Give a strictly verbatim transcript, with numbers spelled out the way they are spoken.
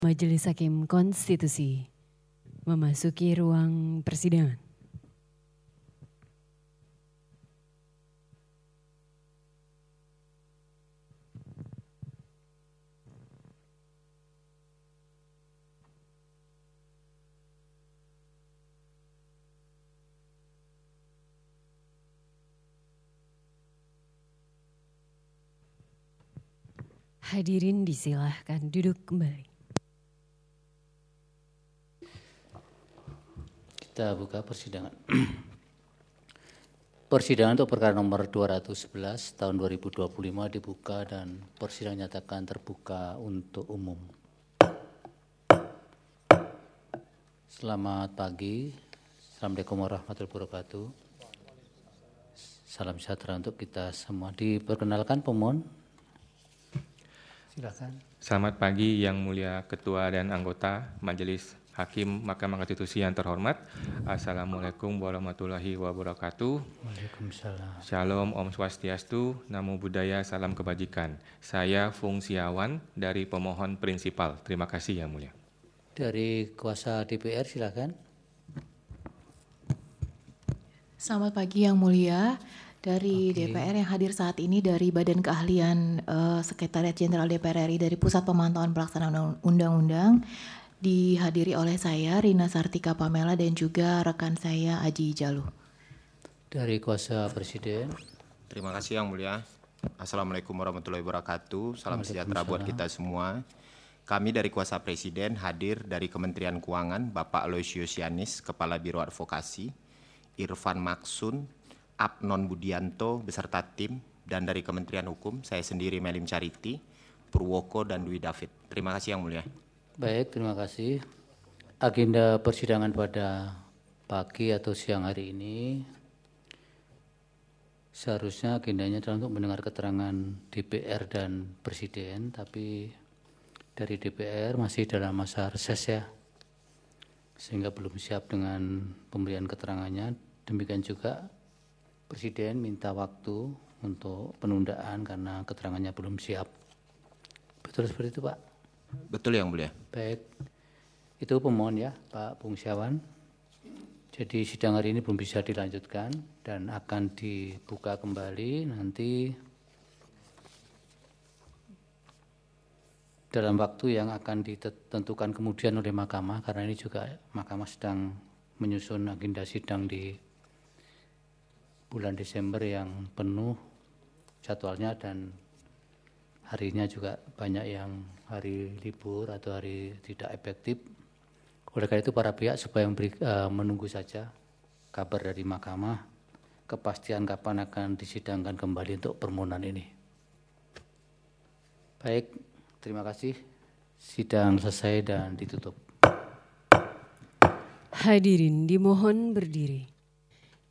Majelis Hakim Konstitusi memasuki ruang persidangan. Hadirin disilahkan duduk kembali. Kita buka persidangan. Persidangan untuk perkara nomor dua ratus sebelas tahun dua ribu dua puluh lima dibuka dan persidangan nyatakan terbuka untuk umum. Selamat pagi. Assalamualaikum warahmatullahi wabarakatuh. Salam sejahtera untuk kita semua. Diperkenalkan pemohon. Silakan. Selamat pagi Yang Mulia Ketua dan anggota Majelis Hakim Mahkamah Konstitusi yang terhormat. Assalamualaikum warahmatullahi wabarakatuh. Waalaikumsalam. Shalom, Om Swastiastu, Namo Buddhaya, Salam Kebajikan. Saya Fung Siawan dari pemohon prinsipal. Terima kasih Yang Mulia. Dari kuasa D P R silakan. Selamat pagi Yang Mulia. Dari Oke. D P R yang hadir saat ini dari Badan Keahlian uh, Sekretariat Jenderal D P R R I dari Pusat Pemantauan Pelaksanaan Undang-Undang, dihadiri oleh saya Rina Sartika Pamela dan juga rekan saya Aji Jaluh. Dari kuasa Presiden. Terima kasih Yang Mulia. Assalamualaikum warahmatullahi wabarakatuh. Salam sejahtera buat kita semua. Kami dari kuasa Presiden hadir dari Kementerian Keuangan, Bapak Aloysius Yanis, Kepala Biro Advokasi, Irfan Maksun, Abnon Budianto beserta tim, dan dari Kementerian Hukum, saya sendiri Melim Charity, Purwoko, dan Dwi David. Terima kasih Yang Mulia. Baik, terima kasih. Agenda persidangan pada pagi atau siang hari ini, seharusnya agendanya adalah untuk mendengar keterangan D P R dan Presiden, tapi dari D P R masih dalam masa reses ya, sehingga belum siap dengan pemberian keterangannya. Demikian juga Presiden minta waktu untuk penundaan karena keterangannya belum siap. Betul seperti itu Pak? Betul Yang Mulia. Baik, itu pemohon ya Pak Bung Siawan. Jadi sidang hari ini belum bisa dilanjutkan dan akan dibuka kembali nanti dalam waktu yang akan ditentukan kemudian oleh Mahkamah, karena ini juga Mahkamah sedang menyusun agenda sidang di bulan Desember yang penuh jadwalnya dan harinya juga banyak yang hari libur atau hari tidak efektif. Oleh karena itu para pihak supaya memberi, uh, menunggu saja kabar dari Mahkamah kepastian kapan akan disidangkan kembali untuk permohonan ini. Baik, terima kasih. Sidang selesai dan ditutup. Hadirin dimohon berdiri.